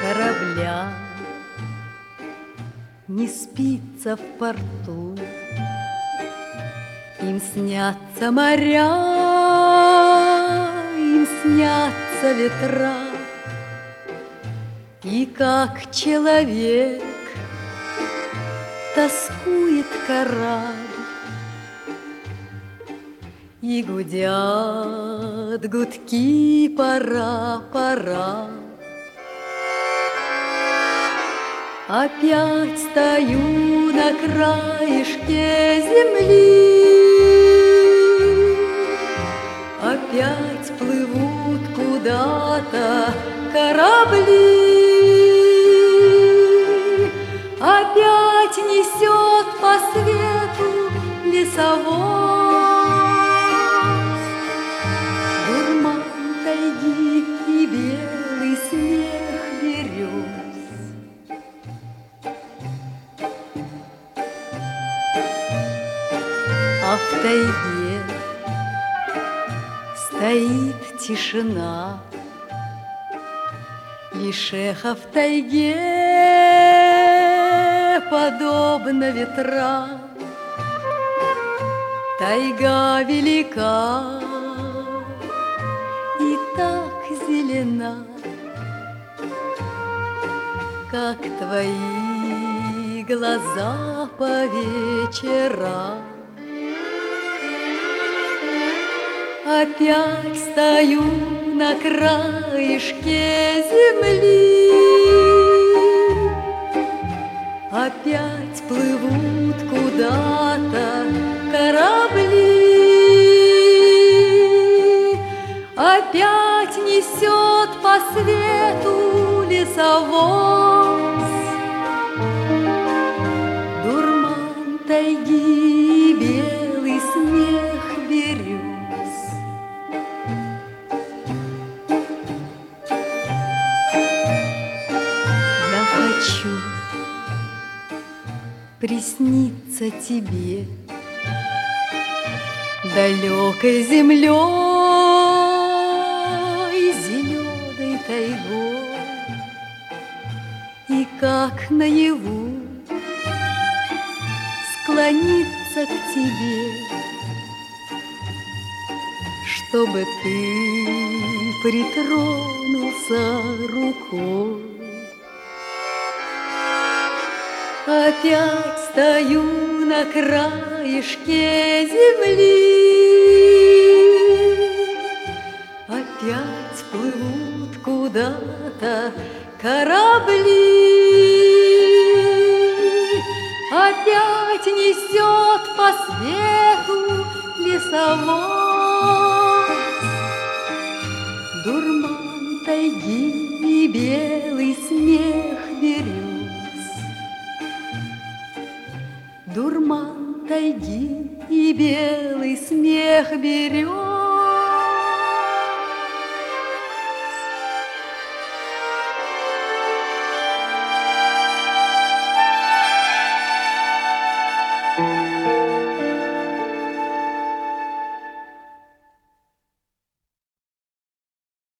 корабля. Не спится в порту, им снятся моря, им снятся ветра. И как человек тоскует корабль, и гудят гудки, пора, пора. Опять стою на краешке земли, опять плывут куда-то корабли, опять несет по свету лесовоз дурман тайги и белый смех берез. А в тайге стоит тишина, лишь эхо в тайге подобно ветрам. Тайга велика и так зелена, как твои глаза по вечерам. Опять стою на краешке земли, опять плывут куда-то корабли, опять несет по свету лесовоз дурман тайги и белый смех берез. Я хочу присниться тебе далекой землей, зеленой тайгой, и как наяву склониться к тебе, чтобы ты притронулся рукой. Опять стою на краешке земли, опять плывут куда-то корабли, опять несет по свету лесовоз дурман тайги и белый смех берез. Дурман тайги и белый смех берез.